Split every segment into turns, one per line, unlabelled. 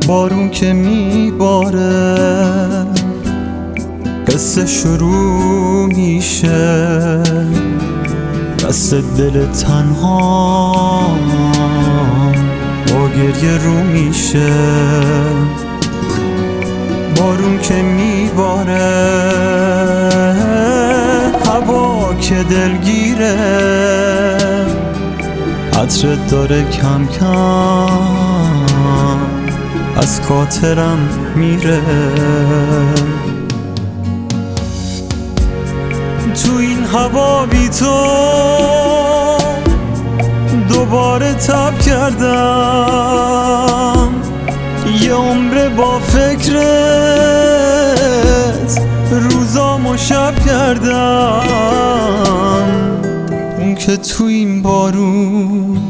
بارون که میباره قصه شروع میشه، دست دل تنها با گریه رو میشه. بارون که میباره هوا که دلگیره، عطرت داره کم کم از خاطرم میره. تو این هوا بی تو دوباره تب کردم، یه عمر با فکرت روزامو شب کردم. اون که تو این بارون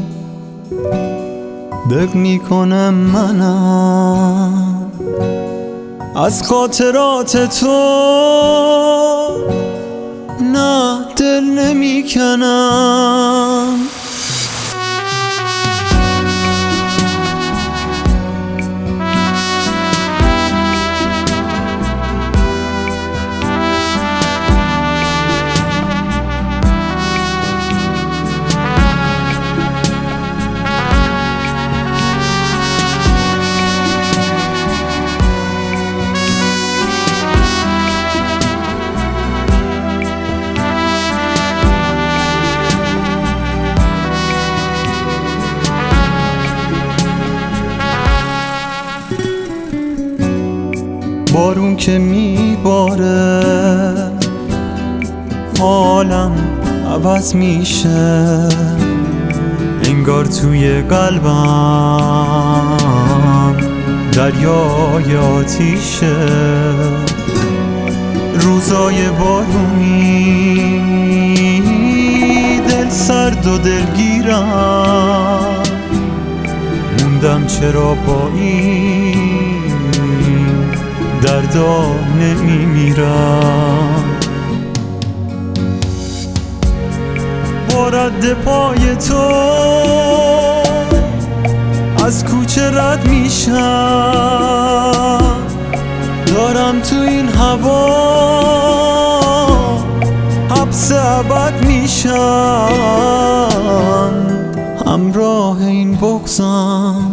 دق میکنم منم، از خاطرات تو نه دل نمیکنم. بارون که میباره حالم عوض میشه، انگار توی قلبم دریای آتیشه. روزای بارونی دل سرد و دلگیرم، موندم چرا با این دردا نمیمیرم. با رد پای تو از کوچه رد میشم، دارم تو این هوا حبس ابد میشم. همراه این بغضم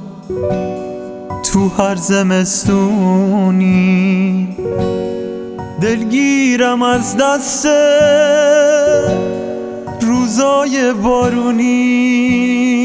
تو هر زمستونی دلگیرم از دست روزای بارونی.